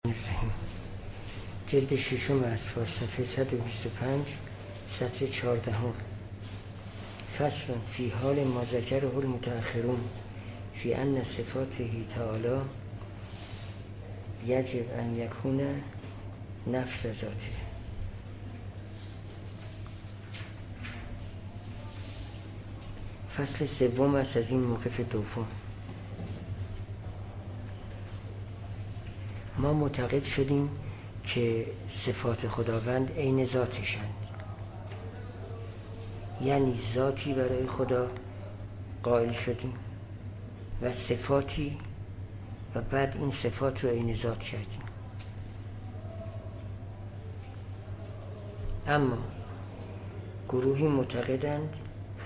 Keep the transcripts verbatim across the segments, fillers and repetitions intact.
جلد ششم اذکار صفحه صد و بیست و پنج سطر چهاردهم. فصل فی حال ما ذکره المتأخرون فی ان صفاته تعالی یجب ان یکون نفس ذاته. فصل سوم است از این موقف دوم. ما معتقد شدیم که صفات خداوند عین ذاتشند، یعنی ذاتی برای خدا قائل شدیم و صفاتی و بعد این صفات رو عین ذات کردیم. اما گروهی معتقدند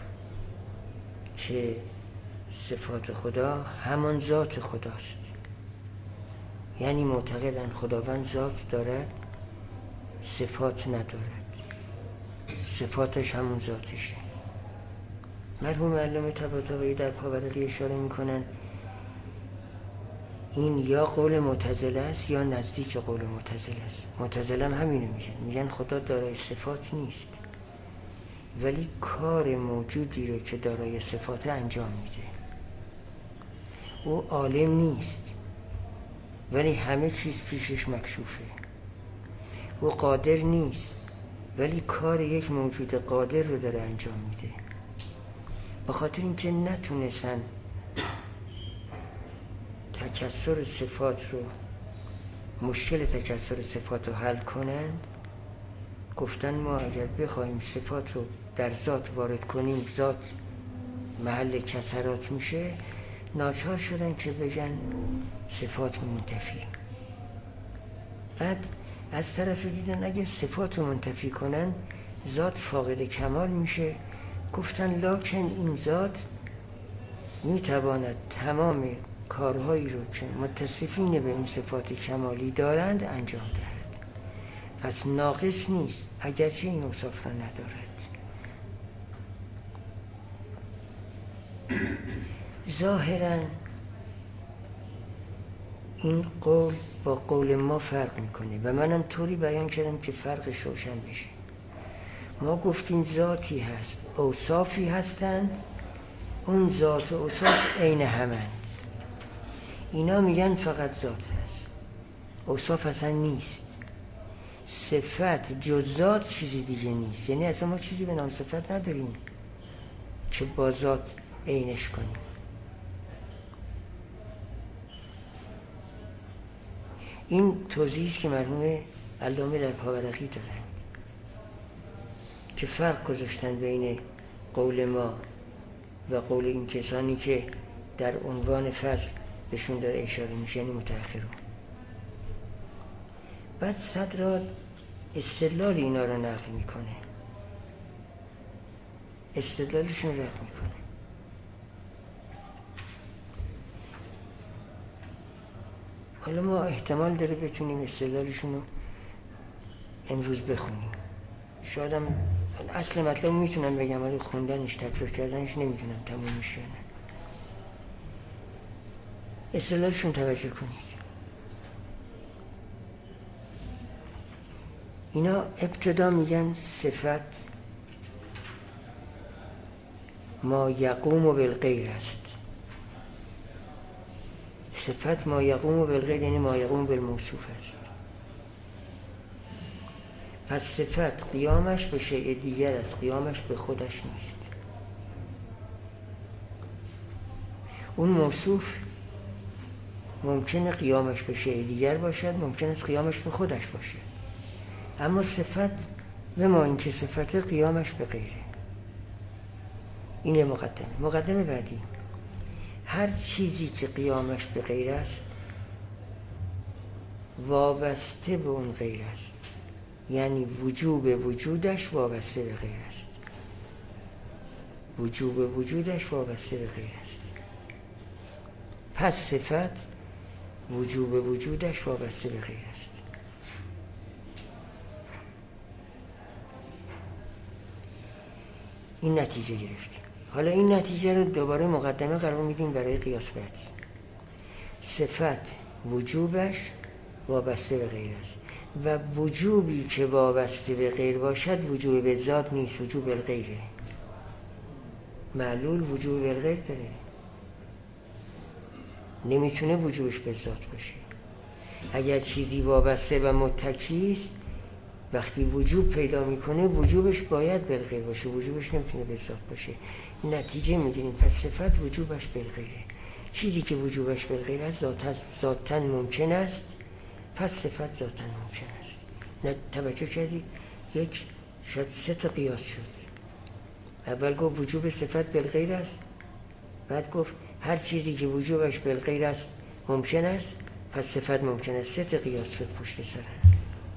که صفات خدا همان ذات خداست، یعنی معتقدند خداوند ذات دارد صفات ندارد، صفاتش همون ذاتشه. مرحوم علامه طباطبایی در پاورقی اشاره میکنن این یا قول معتزله است یا نزدیک قول معتزله است. معتزله هم همینو میگن، میگن خدا دارای صفات نیست ولی کار موجودی رو که دارای صفات انجام میده. او عالم نیست ولی همه چیز پیشش مکشوفه. او قادر نیست ولی کار یک موجود قادر رو داره انجام میده. به خاطر اینکه نتونستن تکثر صفات رو، مشکل تکثر صفات رو حل کنند، گفتن ما اگر بخوایم صفات رو در ذات وارد کنیم ذات محل کسرات میشه، ناچار شدن که بگن صفات منتفی. بعد از طرف دیدن اگر صفات رو منتفی کنن ذات فاقد کمال میشه. گفتن لکن این ذات میتواند تمام کارهایی رو که متصفین به این صفات کمالی دارند انجام دهد، پس ناقص نیست اگرچه این اوصاف را ندارد. ظاهراً این قول با قول ما فرق میکنه و منم طوری بیان کردم که فرقش روشن بشه. ما گفتیم ذاتی هست، اوصافی هستند، اون ذات و اوصاف عین همند. اینا میگن فقط ذات هست، اوصاف اصلا نیست. صفت جز ذات چیزی دیگه نیست، یعنی اصلا ما چیزی به نام صفت نداریم که با ذات عینش کنیم. این توضیحی است که مرحوم علامه در پاورقی دارند که فرق گذاشتن بین قول ما و قول این کسانی که در عنوان فصل بهشون داره اشاره میشه، یعنی متأخرون. بعد صدر استدلال اینا رو نقل میکنه، استدلالشون رد میکنه. حالا ما احتمال داره بتونیم استدلالشون رو امروز بخونیم. شاید هم اصل مطلب میتونم بگم ولی خوندنش تکرار کردنش نمیدونم تموم میشه نه. استدلالشون توجه کنید. اینا ابتدا میگن صفت ما یقوم بالغیر است. صفت ما یقوم بالغیر یعنی ما یقوم بالموصوف است. پس صفت قیامش به شیء دیگر است، قیامش به خودش نیست. اون موصوف ممکنه قیامش به شیء دیگر باشد، ممکنه قیامش به خودش باشد، اما صفت به ما این که صفت قیامش به غیره. اینه مقدمه. مقدمه بعدی، هر چیزی که قیامش به غیر است وابسته به اون غیر است، یعنی وجوب وجودش وابسته به غیر است. وجوب وجودش وابسته به غیر است. پس صفت وجوب وجودش وابسته به غیر است. این نتیجه گرفتیم. حالا این نتیجه رو دوباره مقدمه قرار میدیم برای قیاس بعدی. صفت وجوبش وابسته به غیر است و وجوبی که وابسته به غیر باشد وجوب به ذات نیست، وجوب به غیره. معلول وجوب به غیر داره، نمیتونه وجوبش به ذات باشه. اگر چیزی وابسته و متکی است وقتی وجوب پیدا میکنه وجوبش باید به غیر باشه، وجوبش نمیتونه به ذات باشه. نتیجه میگیریم پس صفت وجوبش به غیره. چیزی که وجوبش به غیر است ذات ذاتاً ممکن است، پس صفت ذاتاً ممکن است. نه توجه کردید؟ یک شاید سه تا قیاس شد. اول گفت وجوب صفت بالغیر است، بعد گفت هر چیزی که وجوبش بالغیر است ممکن است، پس صفت ممکن است. سه تا قیاس شد پشت سر هم.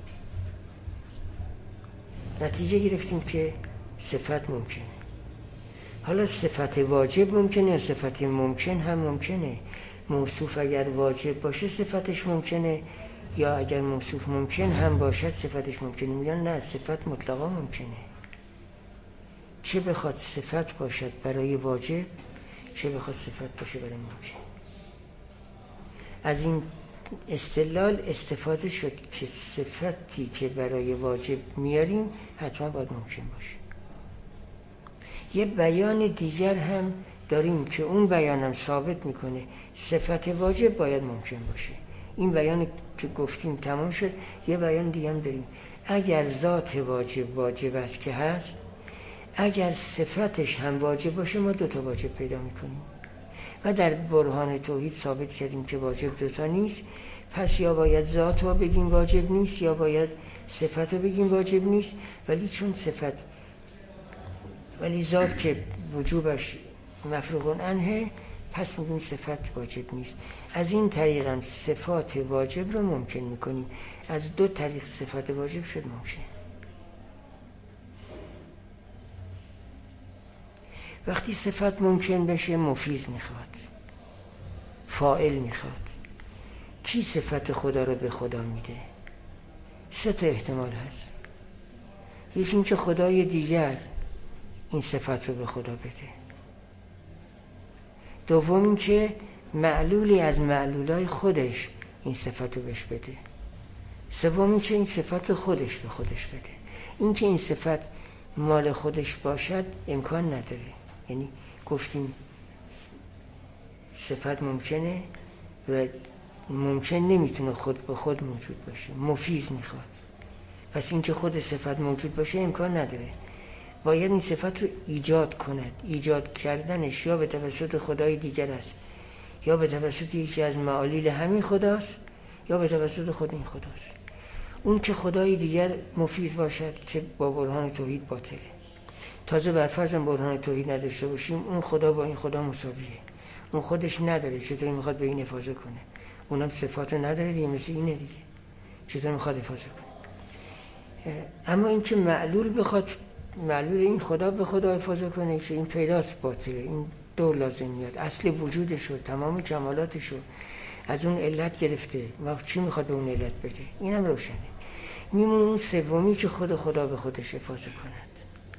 نتیجه گرفتیم که صفت ممکنه. حالا صفت واجب ممکنه یا صفت ممکن هم ممکنه. موصوف اگر واجب باشه صفتش ممکنه، یا اگر موصوف ممکن هم باشد صفتش ممکنه. میگن نه، صفت مطلقا ممکنه، چه بخواد صفت باشد برای واجب، چه بخواد صفت باشه برای ممکن. از این استدلال استفاده شد که صفتی که برای واجب میاریم حتما باید ممکن باشه. یه بیان دیگر هم داریم که اون بیانم ثابت میکنه صفت واجب باید ممکن باشه. این بیان که گفتیم تمام شد. یه بیان دیگه هم داریم، اگر ذات واجب واجب است که هست، اگر صفتش هم واجب باشه ما دوتا واجب پیدا میکنیم و در برهان توحید ثابت کردیم که واجب دوتا نیست. پس یا باید ذات رو بگیم واجب نیست یا باید صفت رو بگیم واجب نیست. ولی چون صفت ولی ذات که وجوبش مفروغ عنه، پس میگیم صفت واجب نیست. از این طریق هم صفات واجب رو ممکن میکنیم. از دو طریق صفت واجب شد ممکن. وقتی صفت ممکن بشه مفیز میخواد، فاعل میخواد. کی صفت خدا رو به خدا میده؟ سه تا احتمال هست. یکی این که خدای دیگر این صفت رو به خدا بده. دوم این که معلولی از معلولای خودش این صفت رو بهش بده. سوم این که این صفت رو خودش به خودش بده. این که این صفت مال خودش باشد امکان نداره. یعنی گفتیم صفت ممکنه و ممکن نمیتونه خود به خود موجود باشه، مفیز میخواد. پس این که خود صفت موجود باشه امکان نداره، باید این صفت رو ایجاد کند. ایجاد کردنش یا به توسط خدای دیگر است، یا به توسط یکی از معالیل همین خداست، یا به توسط خود این خداست. اون که خدای دیگر مفیز باشد که با برهان توحید باطله. تازه بر فرض برهان توحید نداشته باشیم، اون خدا با این خدا مساویه. اون خودش نداره، چطوری میخواد به این حفاظت کنه؟ اونم صفاتو نداره دیگه، مثل اینه دیگه، چطور میخواد حفاظت کنه؟ اما این که معلول بخواد معلول این خدا به خدا حفاظت کنه، که این پیداست باطله. این دو لازم میاد، اصل وجودشو، تمام کمالاتشو از اون علت گرفته و چی میخواد به اون علت بده، اینم روشنه. میمونه اون سومی که خود خدا به خودش حفاظت کند.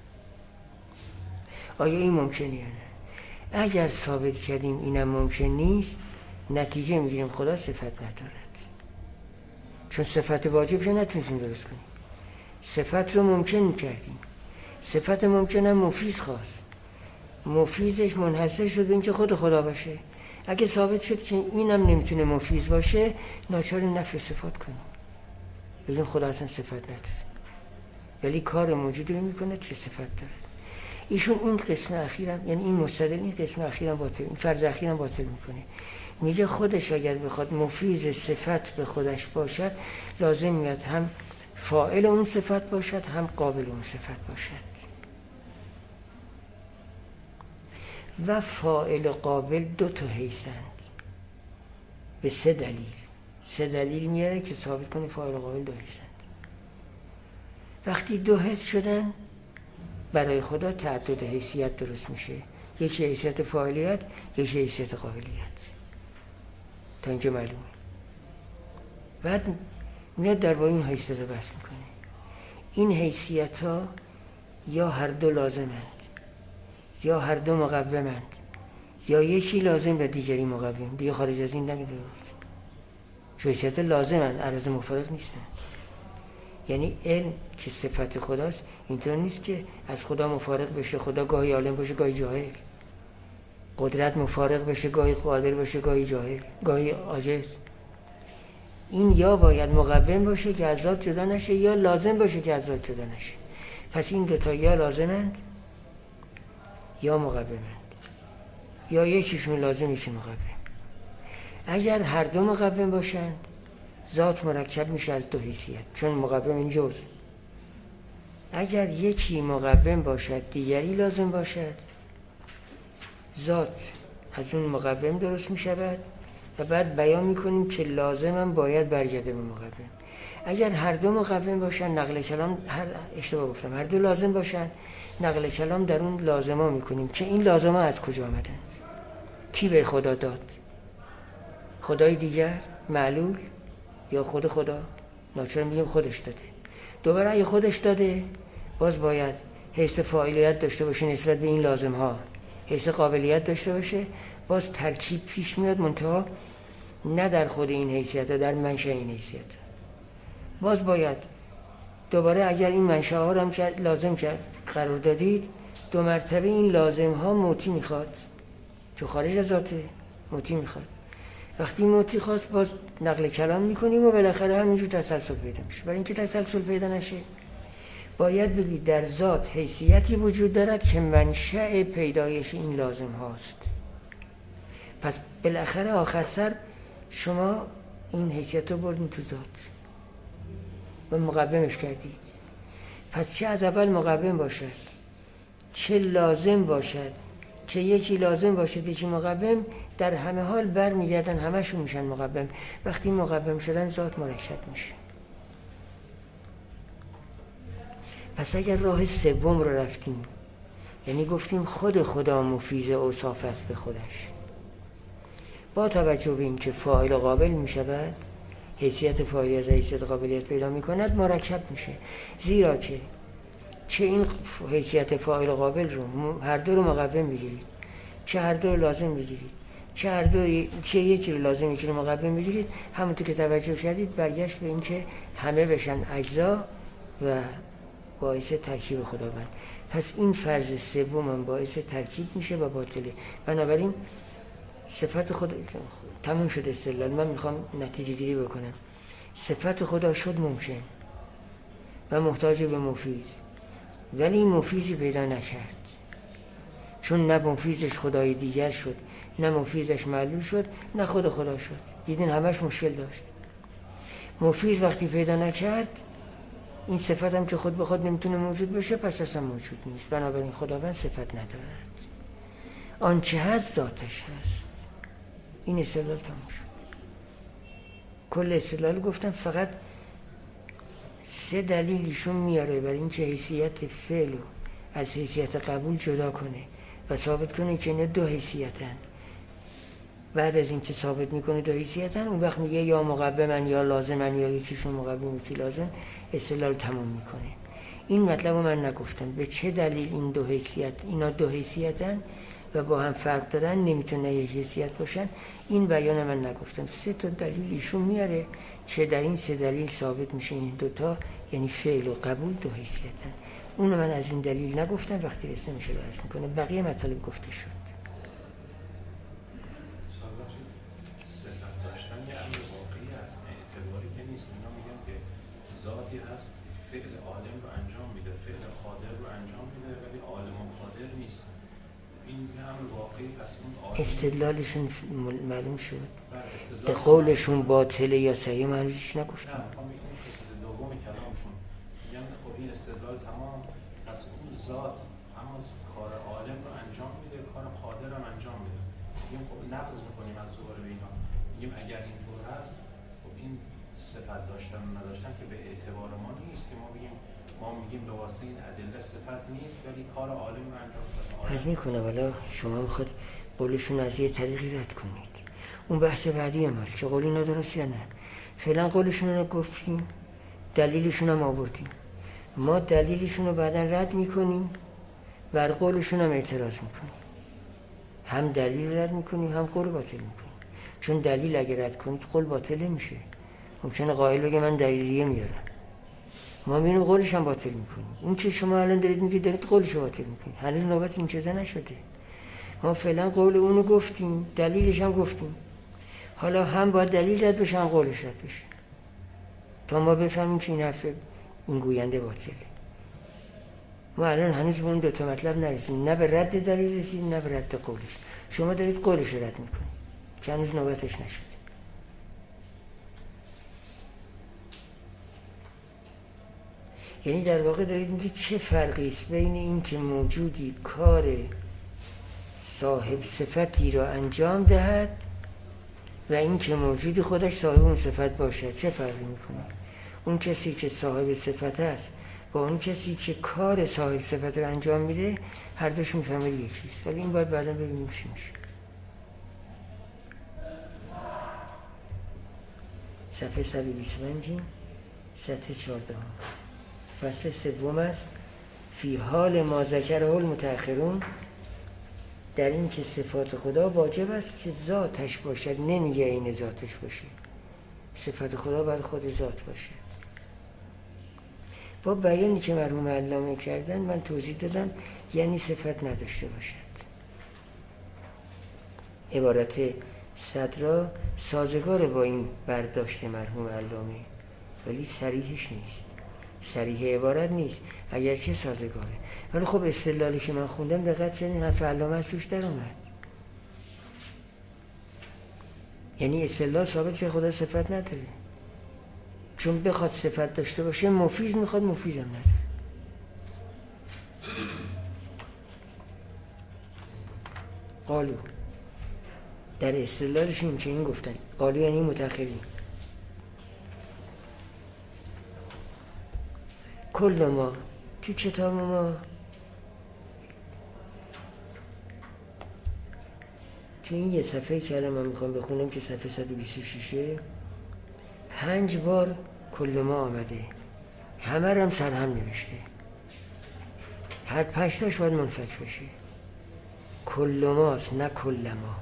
آیا این ممکنه یا نه؟ اگر ثابت کردیم اینم ممکن نیست، نتیجه میگیریم خدا صفت ندارد. چون صفت واجب که نتونستیم درست کنیم، صفت رو ممکن میکردیم. صفت ممکن هم مفیز خواست، مفیزش منحصر شد به اینکه خود خدا باشه. اگه ثابت شد که اینم نمیتونه مفیز باشه، ناچار نفی صفات کنیم، بگیم خدا اصلا صفت نداره، ولی کار موجودی رو میکنه که صفت داره. ایشون این قسم اخیرم، یعنی این مستدل این قسم اخیرم باطل، این فرض اخیرم باطل میکنه. میگه خودش اگر بخواد مفیز صفت به خودش باشد، لازم میاد هم فاعل اون صفت باشد هم قابل اون صفت باشد. و فاعل و قابل دو تا حیثند به سه دلیل. سه دلیل میاره که ثابت کنه فاعل و قابل دو حیثند. وقتی دو حیث شدن، برای خدا تعدد حیثیت درست میشه. یکی حیثیت فاعلیت، یکی حیثیت قابلیت. تا اینجا معلومه. بعد میاد در با این حیثیت رو بحث میکنه. این حیثیت ها یا هر دو لازمند، یا هر دو مقومند، یا یکی لازم و دیگری مقوم. دیگه خارج از این نمیده. چون حیثیت لازمن، عرض مفارق نیستن. یعنی علم که صفت خداست اینطور نیست که از خدا مفارق بشه، خدا گاهی عالم باشه گاهی جاهل، قدرت مفارق بشه گاهی قادر باشه گاهی جاهل گاهی عاجز. این یا باید مقوم باشه که از ذات جدا نشه یا لازم باشه که از ذات جدا نشه. پس این دوتا یا لازمند یا مقومند، یا یکیشون لازم یکی مقوم. اگر هر دو مقوم باشند ذات مرکب میشه از دو حیثیت، چون مقوم این جزء. اگر یکی مقوم باشد دیگری لازم باشد، ذات از اون مقوم درست میشود و بعد بیان میکنیم که لازمم باید برگرده به مقوم. اگر هر دو مقوم باشن نقل کلام، هر اشتباه گفتم، هر دو لازم باشن نقل کلام در اون لازما میکنیم که این لازما از کجا آمدند، کی به خدا داد، خدای دیگر، معلول، یا خود خدا؟ ناچار میگیم خودش داده. دوباره اگه خودش داده باز باید حیث فاعلیت داشته باشه نسبت به این لازم ها، حیث قابلیت داشته باشه، باز ترکیب پیش میاد، منتها نه در خود این حیثیت ها، در منشأ این حیثیت ها. باز باید دوباره اگر این منشأ ها رو هم لازم کرد قرار دادید، دو مرتبه این لازم ها موتی میخواد، چون خارج از ذاته موتی میخواد. وقتی موتی خواست باز نقل کلام میکنیم و بالاخره همینجور تسلسل پیدا میشه. برای اینکه تسلسل پیدا نشه باید بگید در ذات حیثیتی وجود دارد که منشأ پیدایش این لازم هاست. پس بالاخره آخر سر شما این حیثیت رو بردین تو ذات و مقومش کردید. پس چه از اول مقوم باشد چه لازم باشد، چه یکی لازم باشد یکی مقوم، در همه حال بر میگردن همشون میشن مقوم. وقتی مقوم شدن ذات مرکب میشه. پس اگر راه سوم رو رفتیم، یعنی گفتیم خود خدا مفیض اوصاف است به خودش، با توجه به این که فاعل قابل میشود، حیثیت فاعلیت و حیثیت قابلیت پیدا میکند، مرکب میشه. زیرا که چه این حیثیت فاعل قابل رو هر دو رو مقوم بگیرید، چه هر دو رو لازم بگیرید، چه هر دو چه یکی رو لازم یکی رو مقوم بگیرید، همونطور که توجه شدید برگشت به این که همه بشن اجزا و باعث ترکیب خداوند. پس این فرض سوم هم باعث ترکیب میشه و باطله. بنابراین صفت خدا تموم شد استدلال. من میخوام نتیجه گیری بکنم. صفت خدا شد ممکن و محتاج به مفیض، ولی این مفیضی پیدا نکرد، چون نه مفیضش خدای دیگر شد، نه مفیضش معلول شد، نه خود خدا شد. دیدین همش مشکل داشت. مفیض وقتی پیدا نکرد، این صفت هم که خود به خود نمیتونه موجود بشه، پس اصلا موجود نیست. بنابراین خداوند صفت ندارد، آنچه هست ذاتش هست. این استدلال تموم شد. کل استدلال گفتم، فقط سه دلیل ایشون میاره برای اینکه حیثیت فعل رو از حیثیت قبول جدا کنه و ثابت کنه که اینا دو حیثیتن. بعد از اینکه ثابت میکنه دو حیثیتن، اون وقت میگه یا مقومن یا لازمن، یا یکیشون مقوم یکی لازم، استدلال تموم میکنه. این مطلب رو من نگفتم به چه دلیل این دو حیثیت، اینا دو حیثیتن و با هم فرق دارن، نمیتونه یک حیثیت باشن. این بیان من نگفتم. سه تا دلیل ایشون میاره که در این سه دلیل ثابت میشه این دوتا، یعنی فعل و قبول دو حیثیتن. اونو من از این دلیل نگفتم، وقتی رسته میشه بحث میکنه. بقیه مطالب گفته شد. ذاتی هست فعل عالم رو انجام میده، فعل قادر رو انجام میده، ولی عالم و قادر نیست. این هم واقعی. پس اون عالم استدلالشون معلوم شد. به قولشون باطله یا صحیح من هیچ نگفتم. نه، این قسمت دوم کلامشون میگن خب این استدلال تمام، پس اون ذات اما کار عالم رو انجام میده، کار قادر رو انجام میده. میگیم خب نقض میکنیم از دوباره به اینا. میگیم اگر اینطور هست، خب این صفت داشتن و نداشتن که به اعتبار ما نیست که ما بگیم، ما میگیم به واسطه این ادله صفت نیست ولی کار عالم رو انجام میده. پس میکنه والا شما میخواد قولشون از یه طریقی رد کنید. اون بحث بعدی هم هست که قولی ندرست یا نه. فعلا قولشون رو گفتیم، دلیلشون هم آوردیم. ما دلیلشون رو بعدا رد میکنیم، بر قولشون هم اعتراض میکنیم. هم دلیل رد میکنیم هم قول باطل میکنیم. چون دلیل اگر رد کنید قول باطل میشه. ممکنه قائل بگه من دلیلیه میارم، ما میریم قولش هم باطل میکنیم. این که شما الان دارید میگید دارید قولش رو باطل میکنید، هنوز نوبت این چیزا نشده. ما فعلا قول اونو گفتیم، دلیلش هم گفتیم، حالا هم باید دلیل رد بشه هم قولش رد بشه تا ما بفهمیم که این حرف این گوینده باطله. ما الان هنوز به اون دو تا مطلب نرسیدیم، نه به رد دلیل رسیدیم نه به رد قولش. شما دارید قولش رو رد میکنید که هنوز نوبتش نشده. یعنی در واقع دارید میگید چه فرقی است بین این که موجودی کار صاحب صفتی را انجام دهد و این که موجودی خودش صاحب اون صفت باشد. چه فرقی میکنه؟ اون کسی که صاحب صفت است با اون کسی که کار صاحب صفت را انجام میده، هر دوش میفهمه یکیست. ولی این باید بعدا ببینیم چی میشه. صفحه صد و بیست و پنج سطح چهارده فصل سوم است. فی حال ما ذکره المتأخرون، در این که صفات خدا واجب است که ذاتش باشد، نمیگه این ذاتش باشه. صفات خدا باید خود ذات باشه. با بیانی که مرحوم علامه کردن من توضیح دادم یعنی صفت نداشته باشد. عبارت صدرا سازگار با این برداشت مرحوم علامه، ولی صریحش نیست، صریح عبارت نیست، اگرچه سازگاره. ولی خب استدلالی که من خوندم دقت کنین حرف علامه از توش در اومد. یعنی استدلال ثابت که خدا صفت نداره، چون بخواد صفت داشته باشه مفیز میخواد، مفیز هم نداره. قالو در استدلالش این چنین گفتن، قالو یعنی متأخرین، کل ما تو کتاب ما تو این یه صفحه که الان من میخوام بخونم که صفحه صد و بیست و شش پنج بار کل ما آمده، همه رو هم سرهم نوشته، هر پنج تاش باید منفک بشه. کل ماست نه کل ما.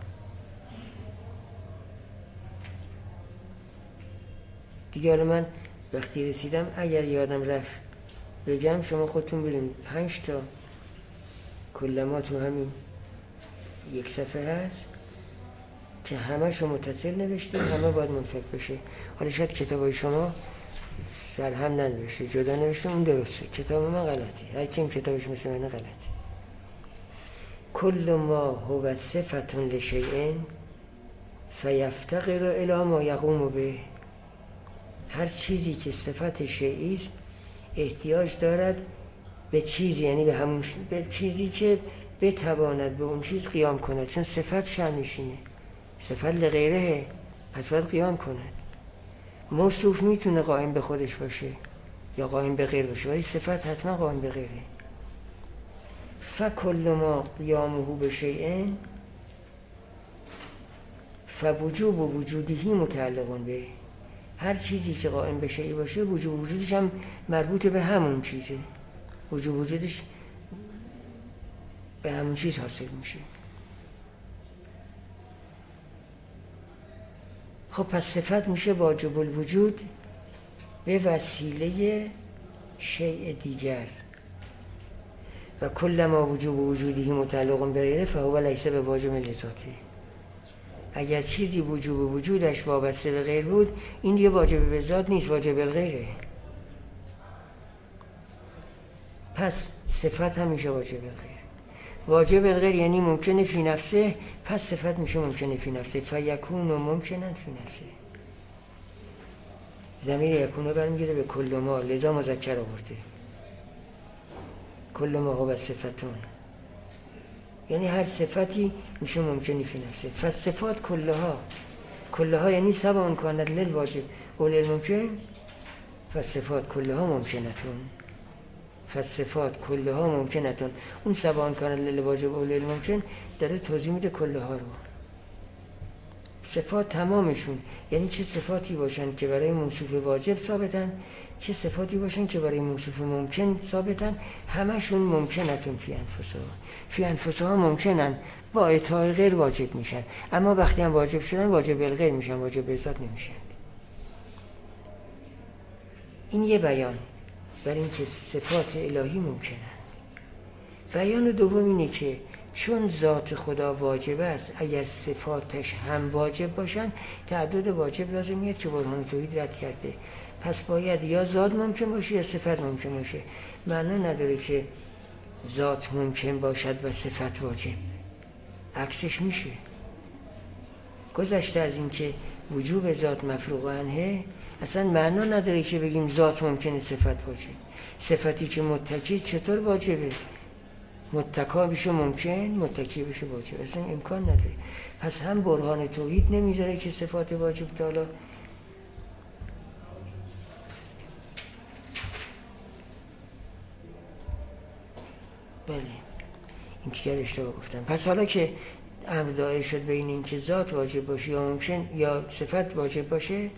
دیگه حالا من وقتی رسیدم اگر یادم رفت بگم شما خودتون بریم. پنج تا کل ما تو همین یک صفحه هست که همه شما متصل نوشته، همه باید منفک بشه. حالا شاید کتابای شما سرهم ننوشته، جدا نوشته، اون درسته، کتاب من غلطی، هرچی این کتابش مثل من غلطی. کل ما هو صفت لشیء فیفتقر الی ما یقوم به. هر چیزی که صفت شیئی است احتیاج دارد به چیزی، یعنی به همون به چیزی که بتواند به اون چیز قیام کند، چون صفت شأنشینه، صفت لغیره، پس باید قیام کند. موصوف میتونه قائم به خودش باشه یا قائم به غیر باشه، ولی صفت حتما قائم به غیره. فکل ما قیامه بشیء فوجوب وجودهی متعلق به. هر چیزی که قائم به شیء باشه وجوب وجودش هم مربوط به همون چیزه، وجوب وجودش به همون چیز حاصل میشه. خب پس صفت میشه واجب الوجود به وسیله شیء دیگر. و کل ما وجوب وجودی متعلق به غیره فهو لیس به واجب لذاته. اگر چیزی وجوب وجودش وابسته به غیر بود، این دیگه واجب به ذات نیست، واجب به غیره. پس صفت هم میشه واجب به غیر. واجب به غیر یعنی ممکنه فی نفسه، پس صفت میشه ممکنه فی نفسه. فیکون و ممکنن فی نفسه. ضمیر یکونه برمیگرده به کل ما، لذا مذکر آورده. کل ما هو صفتون، یعنی هر صفتی میشه ممکنی فی نفسه. فصفات کلها، کلها یعنی سواء کانت للواجب و للممکن، فصفات کلها ممکنتون. فصفات کلها ممکنتون، اون سواء کانت للواجب و للممکن داره توضیح میده کلها رو. صفات تمامشون یعنی چه صفاتی باشن که برای موصوف واجب ثابتن، چه صفاتی باشن که برای موصوف ممکن ثابتن، همشون ممکنتون فی انفسها. فی انفسها ممکنن، با اطاع غیر واجب میشن، اما وقتی هم واجب شدن واجب الغیر میشن، واجب به ذات نمیشن. این یه بیان برای اینکه صفات الهی ممکنند. بیان دوم اینه که چون ذات خدا واجب است، اگر صفاتش هم واجب باشن تعدد واجب لازم میاد که برهان توحید رد کرده. پس باید یا ذات ممکن باشه یا صفت ممکن باشه. معنا نداره که ذات ممکن باشد و صفت واجب، عکسش میشه. گذشته از این که وجوب ذات مفروغ عنه، اصلا معنا نداره که بگیم ذات ممکنه صفت واجب. صفتی که متکی چطور واجبه؟ متکا بشه ممکن، متکی بشه واجب، اصلا امکان نداره. پس هم برهان توحید نمیذاره که صفات واجب تعالی بله این دیگر اشتباه گفتم. پس حالا که امر دایر شد بین این که ذات واجب باشه یا ممکن یا صفت واجب باشه،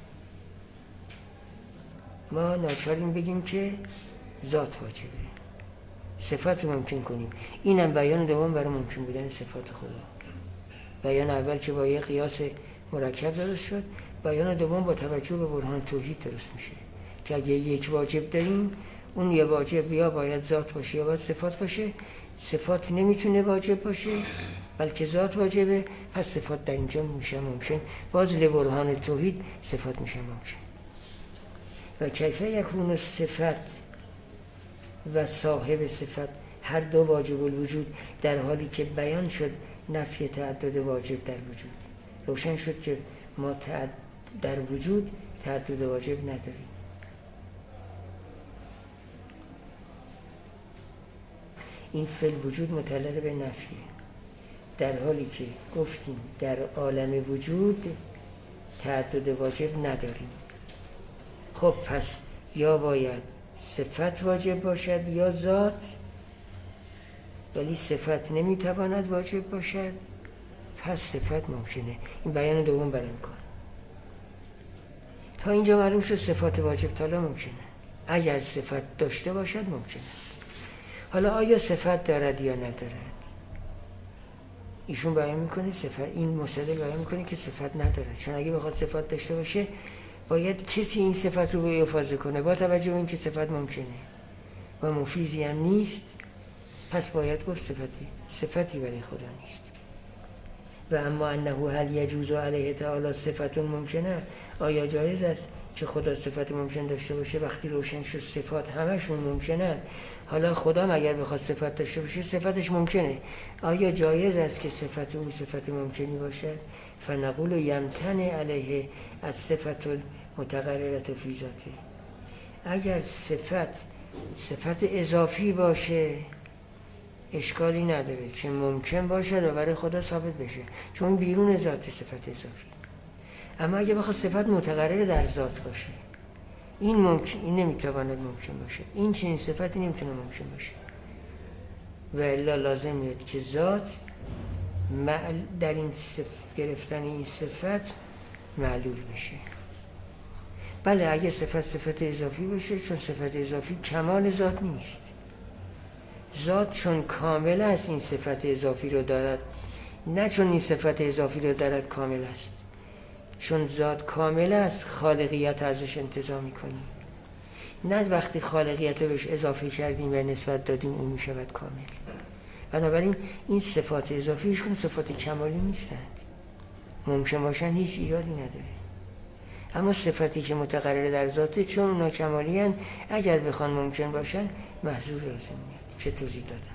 ما ناچاریم بگیم که ذات واجبه، صفت رو ممکن کنیم. اینم بیان دوم برای ممکن بودن صفات خدا. بیان اول که با یه قیاس مرکب درست شد، بیان دوم با توجه به برهان توحید درست میشه که اگه یک واجب داریم، اون یه واجب یا باید ذات باشه یا باید صفات باشه. صفات نمیتونه واجب باشه بلکه ذات واجبه، پس صفات در اینجا میشه ممکن. باز لبرهان توحید صفات میشه ممکن. و کیفه یکون صفت و صاحب صفت هر دو واجب الوجود، در حالی که بیان شد نفی تعدد واجب در وجود. روشن شد که ما در وجود تعدد واجب نداریم. این فعل وجود متعلق به نفیه، در حالی که گفتیم در عالم وجود تعدد واجب نداریم. خب پس یا باید صفت واجب باشد یا ذات، ولی صفت نمیتواند واجب باشد، پس صفت ممکنه. این بیان دوم برای امکان. تا اینجا معلوم شد صفات واجب تعالی ممکنه، اگر صفت داشته باشد ممکن است. حالا آیا صفت دارد یا ندارد؟ ایشون بیان میکنه صفت، این مسئله بیان میکنه که صفت ندارد، چون اگه بخواد صفت داشته باشه باید کسی این صفت رو به افاضه کنه. با توجه به این که صفت ممکنه و مفیزی هم نیست، پس باید گفت صفتی صفتی برای خدا نیست. و اما انه هل یجوز علیه تعالی صفت ممکنه، آیا جایز است که خدا صفت ممکن داشته باشه؟ وقتی روشن شد صفات همشون ممکنه، حالا خدا مگر بخواد صفت داشته باشه صفتش ممکنه، آیا جایز است که صفت او صفت ممکنی باشد؟ فنقول یمتنع علیه از صفت متقررت فی ذاته. اگر صفت صفت اضافی باشه اشکالی نداره که ممکن باشه و برای خدا ثابت بشه، چون بیرون ذات صفت اضافی. اما اگه بخواد صفت متقرر در ذات باشه، این ممکن این نمیتواند ممکن باشه. این چنین صفتی نمیتونه ممکن باشه و الا لازم میاد که ذات در این صفت گرفتن این صفت معلول بشه. بله اگه صفت صفت اضافی باشه، چون صفت اضافی کمال ذات نیست. ذات چون کامل است این صفت اضافی رو دارد، نه چون این صفت اضافی رو دارد کامل است. چون ذات کامل است خالقیت ازش انتزاع میکنیم، نه وقتی خالقیت رو بهش اضافه کردیم و نسبت دادیم اون میشود کامل. بنابراین این صفات اضافی هیچ کدوم صفات کمالی نیستند، ممکن باشن هیچ ایرادی نداره. اما صفتی که متقرر در ذاته چون اونا کمالی هن، اگر بخوان ممکن باشن محضور لازم میاد چه توضیح دادم.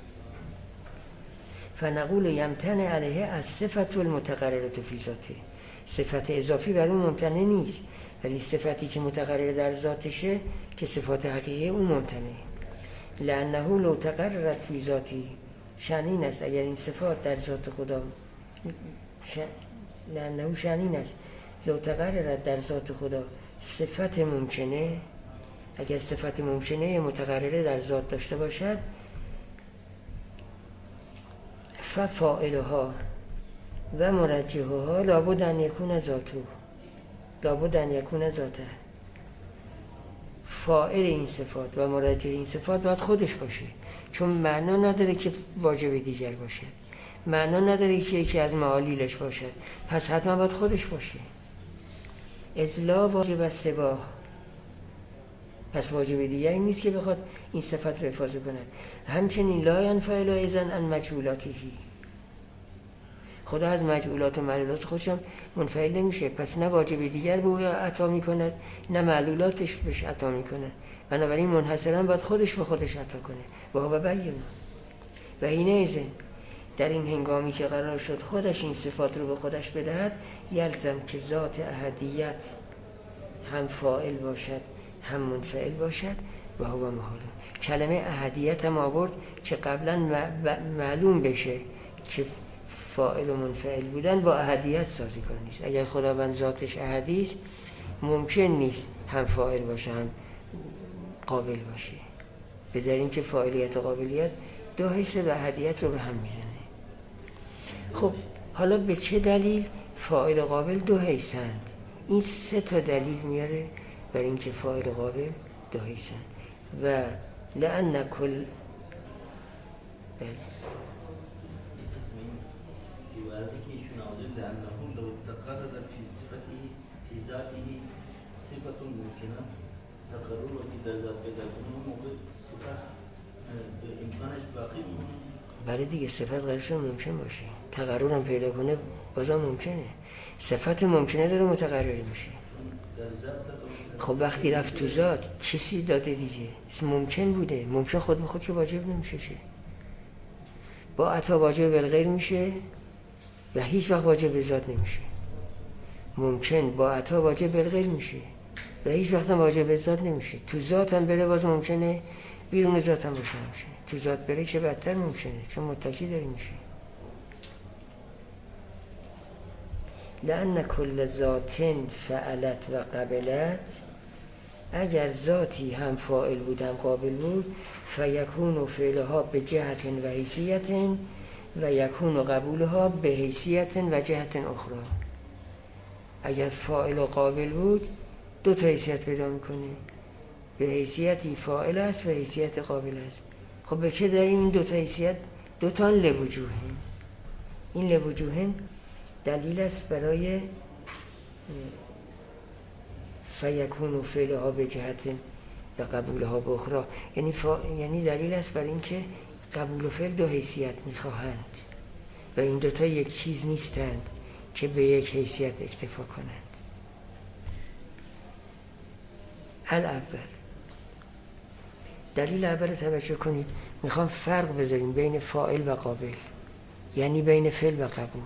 فنقول یمتنع علیه از صفت المتقررت فی ذاته، صفت اضافی بر اون ممتنع نیست، ولی صفتی که متقرر در ذاتشه که صفات حقیقی اون ممتنعه. لانه لو تقررت فی ذاتی، شأن است اگر این صفات در ذات خدا ش... لانه شأن است لو تقررت در ذات خدا صفت ممکنه، اگر صفت ممکنه متقرره در ذات داشته باشد، ففاعلها و مرجحها لابد ان یکون ذاته، لابد ان یکون ذاته. فاعل این صفات و مرجح این صفات باید خودش باشه، چون معنا نداره که واجب دیگر باشه، معنا نداره که یکی از معالیلش باشد، پس حتما باید خودش باشه. از لا واجب سبا پس واجب دیگری نیست که بخواد این صفت رو افاضه کند. همچنین لا ینفع لا اذن عن مجهولاته، خدا از مجهولات و معلولات خودشم منفعل نمیشه، پس نه واجب دیگر به او عطا میکند نه معلولاتش بهش عطا میکند، بنابراین منحصرا باید خودش به خودش عطا کنه. و هو بیان و اینه ازن، در این هنگامی که قرار شد خودش این صفات رو به خودش بدهد، یلزم که ذات احدیت هم فاعل باشد هم منفعل باشد. و هو محال. کلمه احدیت هم آورد که قبلا معلوم بشه که فاعل و منفعل بودن با احدیت سازگار نیست. اگر خداوند ذاتش احدی است ممکن نیست هم فاعل باشه هم قابل باشه، به دلیل اینکه فاعلیت و قابلیت دو حیث به احدیت رو به هم میزنه. خب حالا به چه دلیل فاعل و قابل دو حیثند؟ این سه تا دلیل میاره برای اینکه فاعل و قابل دو حیثند. و لأن کل بله لأنه لو تقرر في صفته في ذاته صفة ممكنة تقرر في ذات پیدا کنه موقع صفت امکانش باقی میمونه. بله دیگه، صفت قرارش ممکن باشه، تقررم پیدا کنه بازم ممکنه. صفت ممکنه داره متقرر میشه. خب وقتی رفت تو ذات کسی داده دیگه، ممکن بوده، ممکن خود به خود که واجب نمیشه چه؟ با عطا واجب بالغیر میشه و هیچ وقت واجب به ذات نمیشه. ممکن با عطا واجب بالغیر میشه و هیچ وقت هم واجب به ذات نمیشه. تو ذات هم بره باز ممکنه، بیرون ذات هم باشه ممکنه. تو ذات بره که بدتر ممکنه چون متکی داری میشه. لأن کل ذات فعلت و قبلت، اگر ذاتی هم فاعل بود هم قابل بود، فیکون فعلها به جهت و حیثیت و یکون قبولها به حیثیت و جهت اخرى. اگر فاعل و قابل بود دو تا حیثیت پیدا میکنه، به حیثیتی فاعل است و حیثیت قابل است. خب به چه دلیل این دو تا حیثیت؟ دو تا لوجوهن. این لوجوهن دلیل است برای فیکون فعلها به جهت و قبولها به اخرى، یعنی فا... یعنی دلیل است برای اینکه قبول و فعل دو حیثیت میخواهند و این دوتا یک چیز نیستند که به یک حیثیت اکتفا کنند. الاول، دلیل اول توجه کنید، میخوام فرق بذاریم بین فاعل و قابل، یعنی بین فعل و قبول.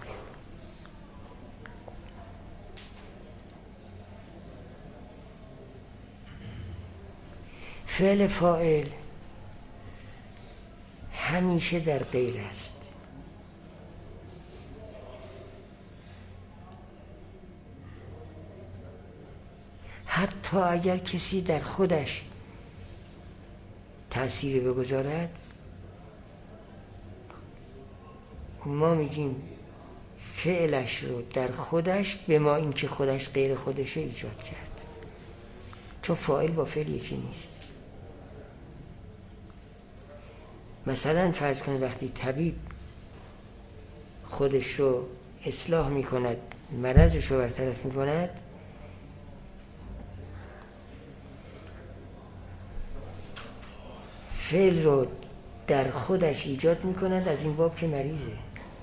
فعل فاعل همیشه در غیر است، حتی اگر کسی در خودش تأثیری بگذارد ما میگیم فعلش رو در خودش به ما این که خودش غیر خودشه ایجاد کرد، چون فاعل با فعل یکی نیست. مثلا فرض کنید وقتی طبیب خودش رو اصلاح میکند، مرضش رو برطرف میکند، فعل رو در خودش ایجاد میکند از این باب که مریضه.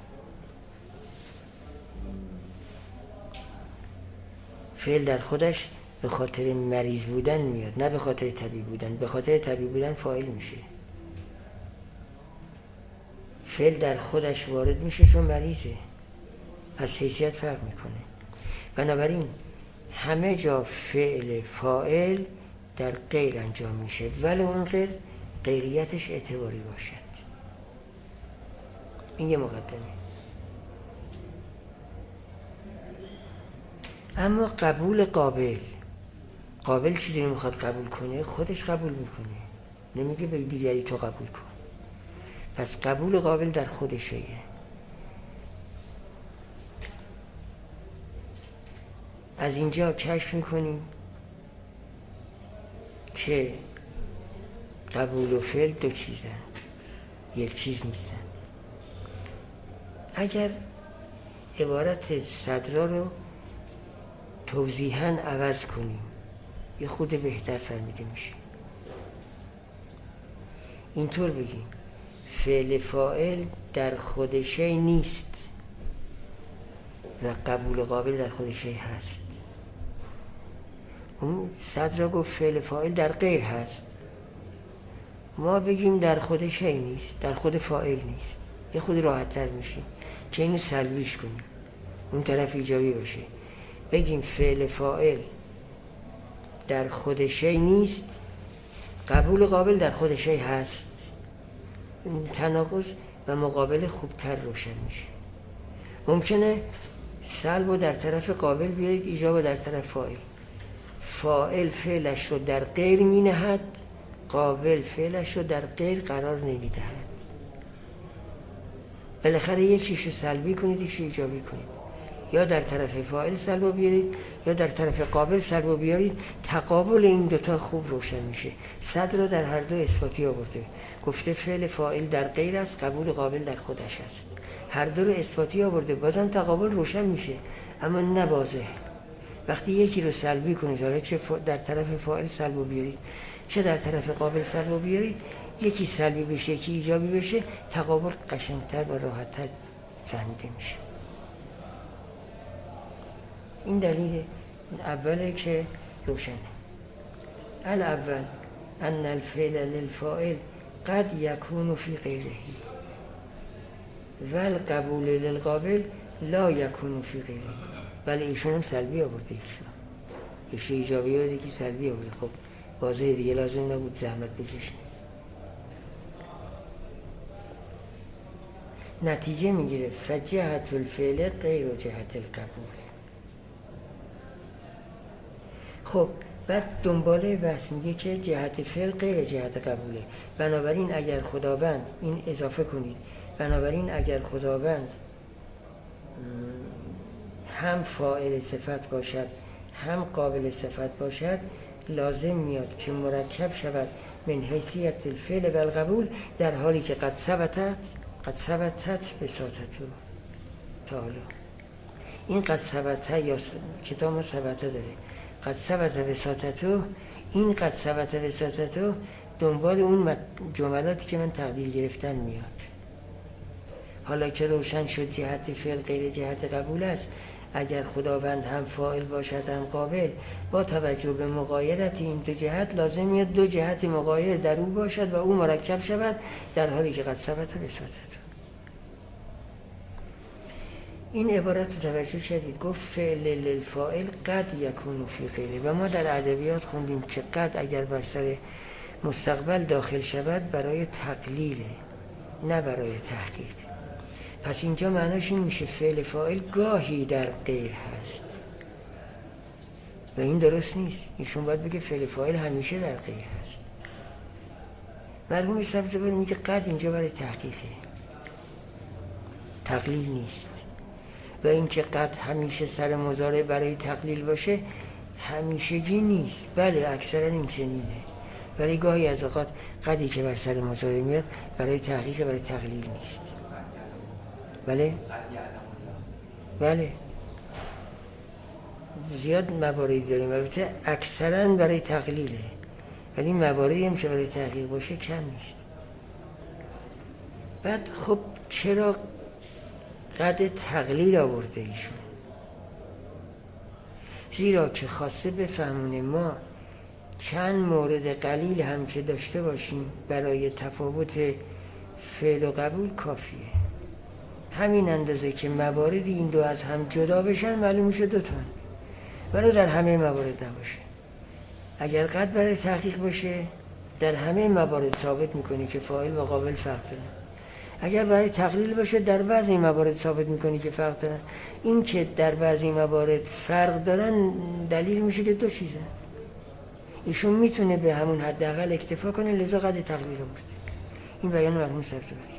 فعل در خودش به خاطر مریض بودن میاد، نه به خاطر طبیب بودن. به خاطر طبیب بودن فاعل میشه. فعل در خودش وارد میشه چون مریضه، از حیثیت فرق میکنه. بنابراین همه جا فعل فاعل در غیر انجام میشه ولی اون غیر غیریتش اعتباری باشد. این یه مقدمه. اما قبول قابل، قابل چیزی رو میخواد قبول کنه خودش قبول میکنه، نمیگه به دیگری تو قبول کن. پس قبول قابل در خودشه. از اینجا کشف میکنیم که قبول و فعل دو چیزن، یک چیز نیستن. اگر عبارت صدرا رو توضیحاً عوض کنیم یه خود بهتر فهمیده میشه. اینطور بگیم فعل فاعل در خود شی نیست و قبول قابل در خود شی هست. اون صدر گفت فعل فاعل در غیر هست، ما بگیم در خود شی نیست، در خود فاعل نیست، یه خود راحت تر میشه که اینو سلبیش کنیم اون طرف ایجابی باشه. بگیم فعل فاعل در خود شی نیست، قبول قابل در خود شی هست. تناقض و مقابل خوبتر روشن میشه. ممکنه سلب رو در طرف قابل بیارید، ایجاب رو در طرف فاعل. فاعل فعلش رو در غیر می نهد، قابل فعلش رو در غیر قرار نمی دهد. بالاخره یکیش رو سلبی کنید، یکیش رو ایجابی کنید. یا در طرف فاعل سلب رو بیارید یا در طرف قابل سلب رو بیارید. تقابل این دوتا خوب روشن میشه. صدر رو در هر دو اثباتی آورده، گفته فعل فاعل در غیر است، قبول قابل در خودش است. هر دو رو اثباتی آورده، بازم تقابل روشن میشه اما نه واضح. وقتی یکی رو سلبی کنید، حالا چه در طرف فاعل سلب رو بیارید چه در طرف قابل سلب رو بیارید، یکی سلبی بشه یکی ایجابی بشه، تقابل قشنگتر و راحت‌تر فهمیده میشه. این دلیل اوله که روشنه. الاول ان الفعل للفاعل قد یکون فی غیره و القبول للقابل لا یکون فی غیره. بله ایشون هم سلبی آورده، ایشون ایشون ایجابی آورده که سلبی آورده. خب واضحه دیگه، لازم نبود زحمت بکشیم. نتیجه میگیره فجهت الفعل غیر و جهت القبول. خب بعد دنباله بحث میگه که جهت فعل غیر جهت قبوله. بنابراین اگر خداوند، این اضافه کنید، بنابراین اگر خداوند هم فاعل صفت باشد هم قابل صفت باشد، لازم میاد که مرکب شود من حیثیت الفعل و القبول، در حالی که قد ثبتت قد ثبتت بساطتو. تعالی این قد ثبته یا کتاب ما ثبته داره، قد ثبت بساطتو، این قد ثبت بساطتو دنبال اون جملاتی که من تقدیر گرفتن میاد. حالا که روشن شد جهت فعل غیر جهت قبول است، اگر خداوند هم فاعل باشد هم قابل، با توجه به مغایرت این دو جهت لازم میاد دو جهت مغایر در او باشد و او مرکب شود، در حالی که قد ثبت بساطتو. این عبارت رو توجه شدید، گفت فعل للفاعل قد یکون فی غیره. و ما در ادبیات خوندیم که قد اگر بر سر مستقبل داخل شود برای تقلیله نه برای تحقیق. پس اینجا معناش این میشه فعل فاعل گاهی در غیر هست و این درست نیست. ایشون باید بگه فعل فاعل همیشه در غیر هست. مرحوم سبزواری میگه قد اینجا برای تحقیقه، تقلیل نیست. و اینکه قد همیشه سر مضارع برای تقلیل باشه همیشگی نیست. بله اکثرا این چنینه، ولی گاهی از اوقات قدی که بر سر مضارع میاد برای تحقیق برای تقلیل نیست. بله بله زیاد مواردی داریم، البته اکثرا برای تقلیله، ولی مواردی هم که برای تحقیق باشه کم نیست. بعد خب چرا قد تقلیل آورده ایشون؟ زیرا که خواسته بفهمونه ما چند مورد قلیل هم که داشته باشیم برای تفاوت فعل و قبول کافیه. همین اندازه که موارد این دو از هم جدا بشن معلوم میشه دو تا، ولی در همه موارد نباشه. اگر قد برای تحقیق باشه در همه موارد ثابت میکنه که فاعل و قابل فرق دارن. اگر برای تقلیل باشه در بعضی موارد ثابت میکنی که فرق دارن. این که در بعضی موارد فرق دارن دلیل میشه که دو چیزه. ایشون میتونه به همون حداقل اکتفا کنه، لذا قد تقلیل آورد. این بیان مرحوم سبزواری.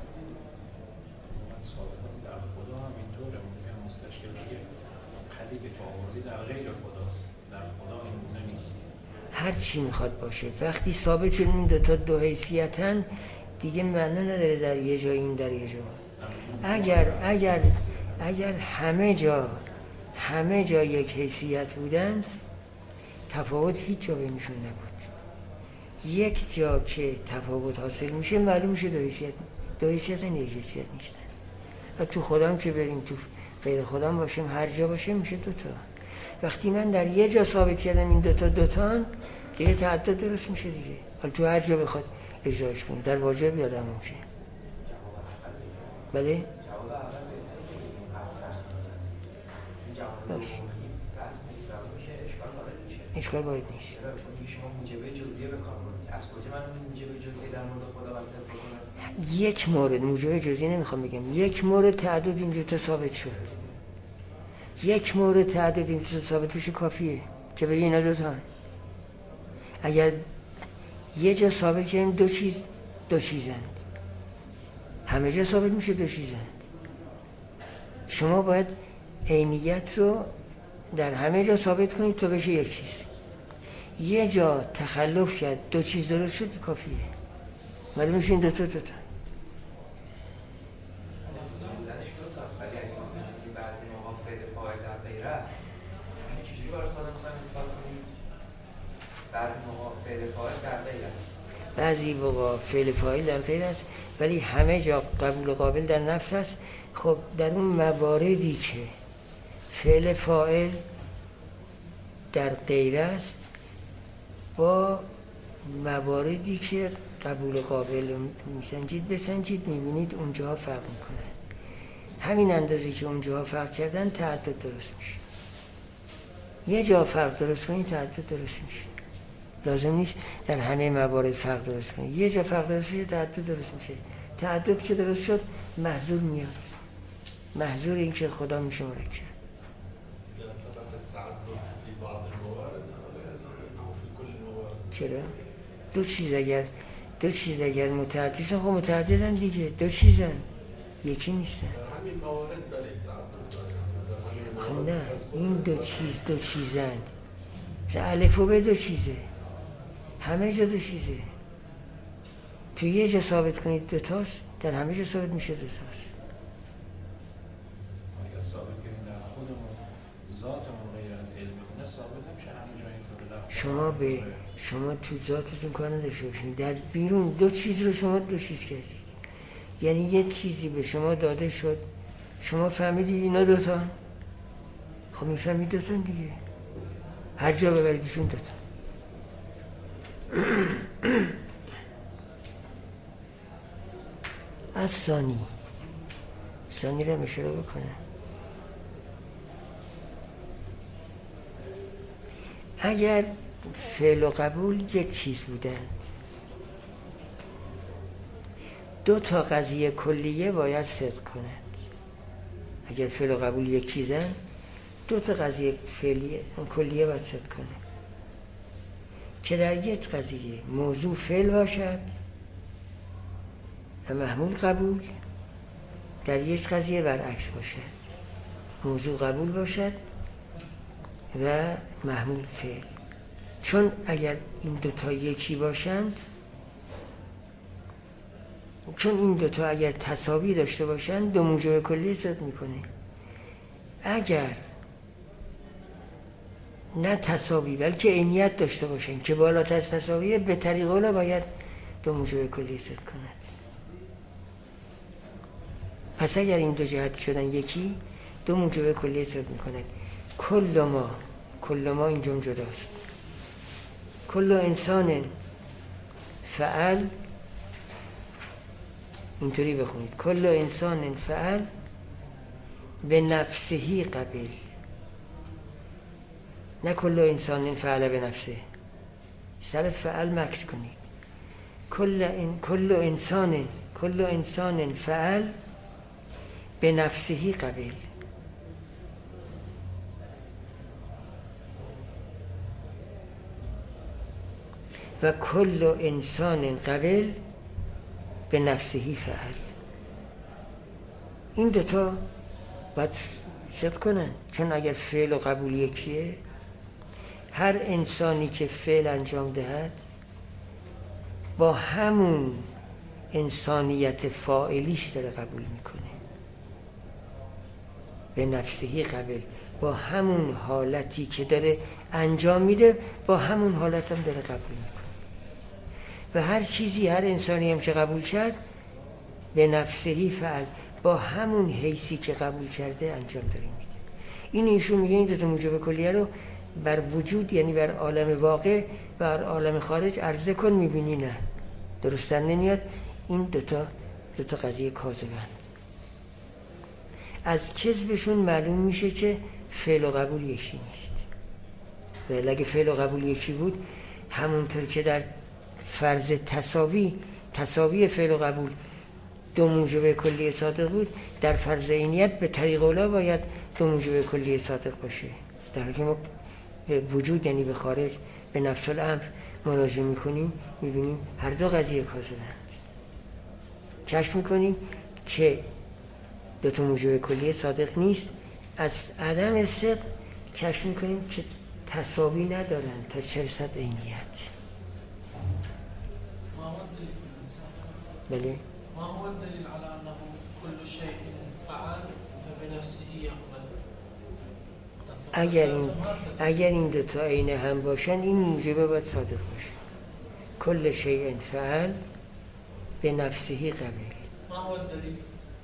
هر چی میخواد باشه وقتی ثابت شد این دوتا دو حیثیتن دیگه معنا نداره در یه جا این در یه جا. اگر اگر اگر همه جا همه جا یک حیثیت بودند تفاوت هیچ جا بینشون نبود. یک جا که تفاوت حاصل میشه معلوم میشه دو حیثیت دو حیثیت یک حیثیت نیستن. و تو خودم که بریم تو غیر خودم باشیم هر جا باشه میشه دوتا. وقتی من در یه جا ثابت کردم این دوتا دوتان دیگه تعدد درست میشه دیگه. حالا تو هر جا بخواد اجراش کنی در واجب یادم میشه. بله؟ اشکال وارد نیست. شما موجبه جزئیه به کار بردید. از کجا من موجبه جزئیه در مورد خدا واسه بکنم؟ یک مورد موجبه جزئیه نمیخوام بگم. یک مورد تعدد اینجا تا ثابت شد. یک مورد تعدد اینجا تا ثابت بشه کافیه که بگی اینا دو تا. اگر یه جا ثابت کردیم دو چیز دو چیزند، همه جا ثابت میشه دو چیزند. شما باید عینیت رو در همه جا ثابت کنید تا بشه یک چیز. یه جا تخلف کرد دو چیز درست شد کافیه. ولی میشه این دو تا دو تا. بعضی موقع فعل فاعل در غیر است. چجوری برای خدا میخوایم اثبات کنیم؟ بعضی موقع فعل فاعل در غیر است. بعضی موقع فعل فاعل در غیر است ولی همه جا قبول قابل در نفس است. خب در اون مواردی که فعل فاعل در غیر است با مواردی که قبول قابل میسنجید بسنجید میبینید اونجاها فرق میکنه. همین اندازه که اونجاها فرق کردن تعدد درست میشه. یه جا فرق درست کنید تعدد درست میشه. لازم نیست در همه موارد فرق درست کنید. یه جا فرق درست میشه تعدد درست میشه. تعدد که درست شد محذور میاد. محذور این که خدا میشه مرکب. چرا؟ دو چیز اگر دو چیز اگر متعدد شن خب متعددن دیگه. دو چیزن یکی نیستن. همین موارد برای تعدد خب نه این دو چیز دو چیزند. مثلا الف و ب دو چیزه. همه جا دو چیزه. تو یه جا ثابت کنید دو تاست در همه جا ثابت میشه دو تاست. اگر ثابت کنید در خودمون ذاتمون غیر از علممون ثابت نمیشه همه جا اینطوره. شما به شما تو ذاتتون کار نداشته باشید. در بیرون دو چیز رو شما دو چیز کردید. یعنی یه چیزی به شما داده شد شما فهمیدید اینا دوتا. خب میفهمید دوتا دیگه. هر جا ببریدشون دوتا. از ثانی ثانی رو اشاره بکنه. اگر فعل و قبول یک چیز بودند دو تا قضیه کلیه باید صدق کنند. اگر فعل و قبول یک چیزن دو تا قضیه فعلیه کلیه باید صدق کنه که در یک قضیه موضوع فعل باشد و محمول قبول، در یک قضیه برعکس باشد موضوع قبول باشد و محمول فعل. چون اگر این دوتا یکی باشند چون این دوتا اگر تساوی داشته باشند دو موجب کلی صدق میکنه. اگر نه تساوی بلکه عینیت داشته باشند که بالاتر از تساویه به طریق اولا باید دو موجب کلی صدق کند. پس اگر این دو جهت شدن یکی دو موجب کلی صدق میکند. کل ما کل ما این جمله جداست. کل انسان فعل اینطوری بخونید کل انسان فعل به نفسهی قبل، نه کل انسان فعل به نفسه. سر فعل مکس کنید. کل این کل انسان کل انسان فعل به نفسهی قبل. و کل انسان قبل به نفسهی فعل. این دوتا باید صدق کنن. چون اگر فعل و قبول یکیه هر انسانی که فعل انجام دهد با همون انسانیت فاعلیش داره قبول میکنه. به نفسهی قبل با همون حالتی که داره انجام میده با همون حالت هم داره قبول میکنه. و هر چیزی، هر انسانی هم که قبول کرد به نفسهی فعل، با همون حیثی که قبول کرده انجام داره میده. این ایشون میگه این دو تا موجب کلیه رو بر وجود، یعنی بر عالم واقع، بر عالم خارج عرضه کن، میبینی نه درستن نمیاد. این دوتا دوتا قضیه کاذبند. از کذبشون معلوم میشه که فعل و قبول یکی نیست. و اگه فعل و قبول یکی بود، همونطور که در فرض تساوی تساوی فعل و قبول دو موجب کلیه صادق بود، در فرض عینیت به طریق اولا باید دو موجب کلیه صادق باشه. در حالی که ما به وجود، یعنی به خارج، به نفس الامر مراجعه میکنیم، میبینیم هر دو قضیه کاذبند. کشف میکنیم که دو تا موجب کلیه صادق نیست. از عدم صدق کشف میکنیم که تساوی ندارن تا چه رسد عینیت. بله. ما هو الدليل على أنه كل شيء فعل فبنفسه يقبل؟ اگر این اگر این دو تا عین هم باشن، این موجب باید صادق باشه. کل شیء فعل به نفسه قبل. ما هو الدلیل؟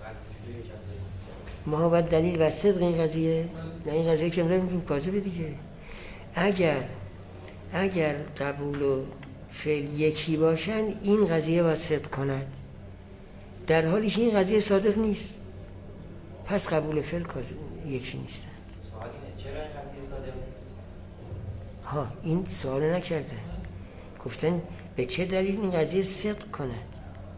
ما هو الدلیل و صدق این قضیه؟ نه این قضیه که امروز میگیم کاذبه دیگه. اگر اگر قبول و فعل یکی باشن، این قضیه باید صدق کند، در حالی که این قضیه صادق نیست. پس قبول فعل یکی نیستن. سوال اینه چرا این قضیه صادق نیست؟ ها این سوال نکردن، گفتن به چه دلیل این قضیه صدق کند.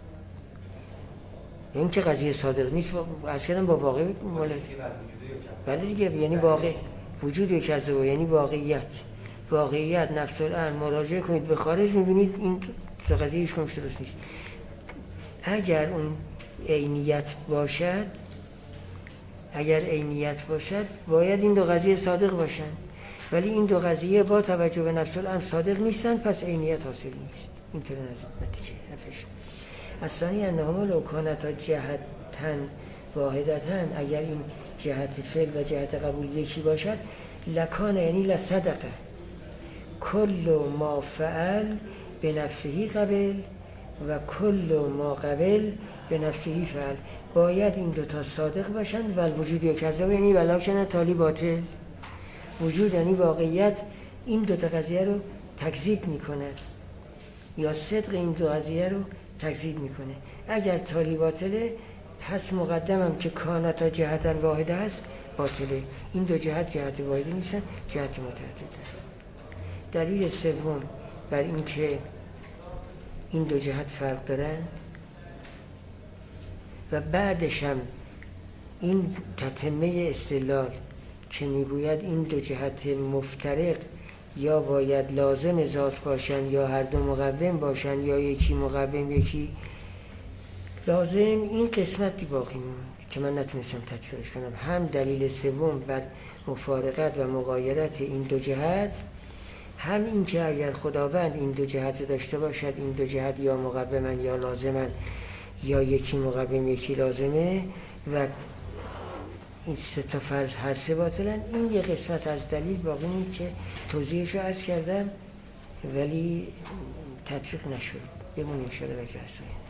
این که قضیه صادق نیست اصلا با واقع مولد. بله دیگه، یعنی واقع وجود و کذب، یعنی واقعیت. واقعیت نفس الامر، مراجعه کنید به خارج، میبینید این تو قضیه هیچ کدومش درست نیست. اگر اون عینیت باشد اگر عینیت باشد باید این دو قضیه صادق باشن، ولی این دو قضیه با توجه به نفس الامر صادق نیستن، پس عینیت حاصل نیست. اینطور نتیجه نفش. اصلا انهما لو کانتا جهتن واحدتن، اگر این جهت فعل و جهت قبول یکی باشد، لکان یعنی لصدقه کل ما فعل به نفسهی قبل و کل ما قبل به نفسهی فعل. باید این دوتا صادق باشن. و الوجود یک کذاب یعنی ولکن تالی باطل. وجود یعنی واقعیت این دوتا قضیه رو تکذیب میکند، یا صدق این دو قضیه رو تکذیب میکنه. اگر تالی باطله، پس مقدمم که کانتا جهتن واحده هست باطله. این دو جهت جهت واحده نیستن، جهت متعدده. دلیل سوم بر این که این دو جهت فرق دارن و بعدش هم این تتمه استدلال که میگوید این دو جهت مفترق یا باید لازم ذات باشن یا هر دو مقوم باشن یا یکی مقوم یکی لازم، این قسمتی باقی موند که من نتونستم تطبیقش کنم. هم دلیل سوم بر مفارقت و مغایرت این دو جهت، هم این که اگر خداوند این دو جهت داشته باشد، این دو جهت یا مقومن یا لازمن یا یکی مقوم یکی لازمه و این سه تا فرض هر سه باطلن. این یه قسمت از دلیل باقی موند که توضیحش رو عرض کردم ولی تطبیق نشد. بمون انشاءالله و جلسه آینده.